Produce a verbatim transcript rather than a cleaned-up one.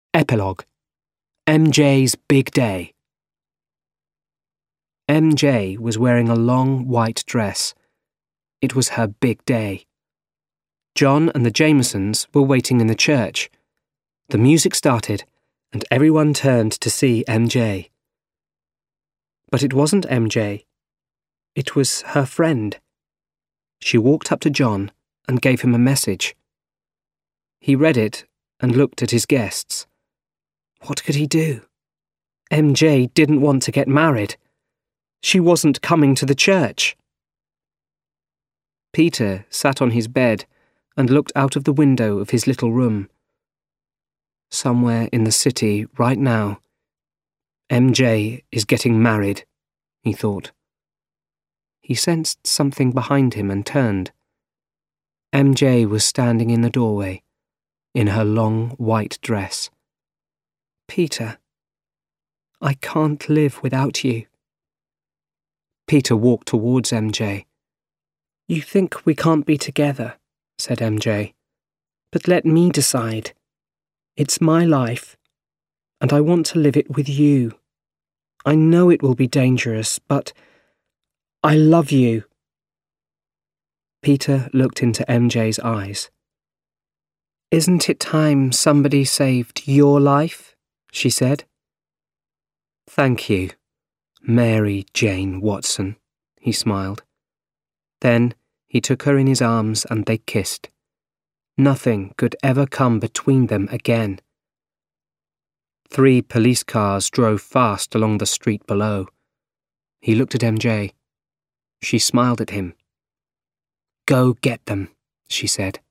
Epilogue. M J's Big Day. M J was wearing a long white dress. It was her big day. John and the Jamesons were waiting in the church. The music started, and everyone turned to see M J. But it wasn't M J. It was her friend. She walked up to John and gave him a message. He read it and looked at his guests. What could he do? M J didn't want to get married. She wasn't coming to the church. Peter sat on his bed and looked out of the window of his little room. Somewhere in the city right now, M J is getting married, he thought. He sensed something behind him and turned. M J was standing in the doorway, in her long white dress. Peter, I can't live without you. Peter walked towards M J. You think we can't be together, said M J. But let me decide. It's my life, and I want to live it with you. I know it will be dangerous, but I love you. Peter looked into M J's eyes. Isn't it time somebody saved your life? She said. Thank you, Mary Jane Watson, he smiled. Then he took her in his arms and they kissed. Nothing could ever come between them again. Three police cars drove fast along the street below. He looked at M J. She smiled at him. Go get them, she said.